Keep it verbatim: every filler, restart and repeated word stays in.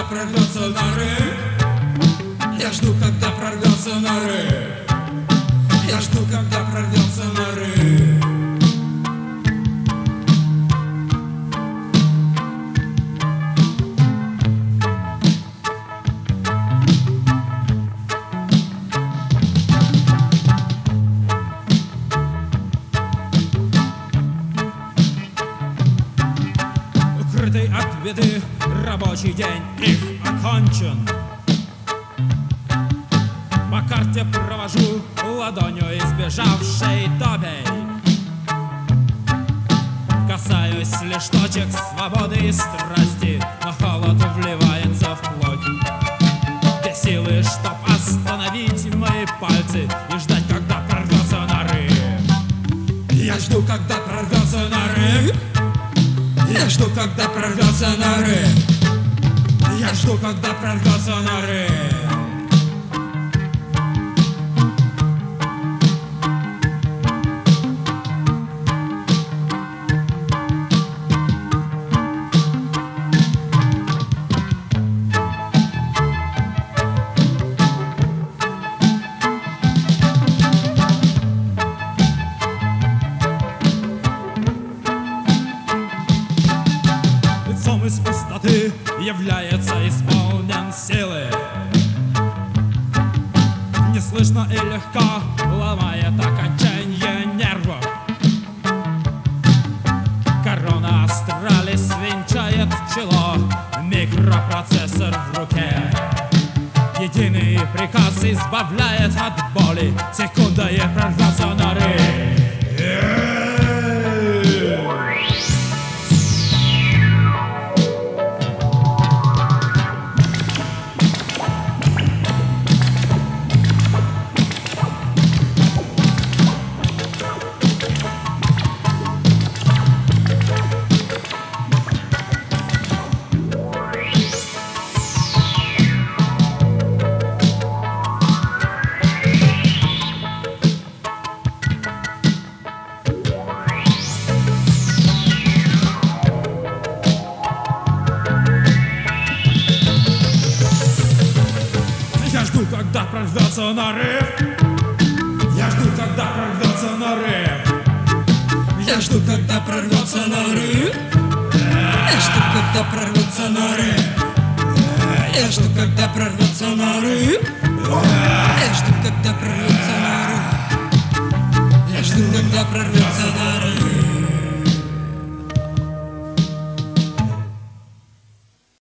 прорвется нарыв. Я жду, когда прорвется нарыв. Я жду, когда прорвется нарыв. Укрытый от беды рабочий день их окончен. По карте провожу ладонью избежавшей добей. Касаюсь лишь точек свободы и страсти, но холод вливается в плоть. Где силы, чтоб остановить мои пальцы и ждать, когда прорвется нарыв. Я жду, когда прорвется нарыв. Я жду, когда прорвется нарыв. Я жду, когда прорвется нарыв. Лицом из пустоты является исполнен силы. Неслышно и легко ломает окончание нервов. Корона астралис венчает чело, микропроцессор в руке. Единый приказ избавляет от боли, секунда и прорвется нарыв. Я жду, когда прорвется нарыв. Я жду, когда прорвется нарыв. Я жду, когда прорвется нарыв. Я жду, когда прорвется нарыв. Я жду, когда прорвется нарыв. Я жду, когда прорвется нарыв. Я жду, когда прорвется нарыв.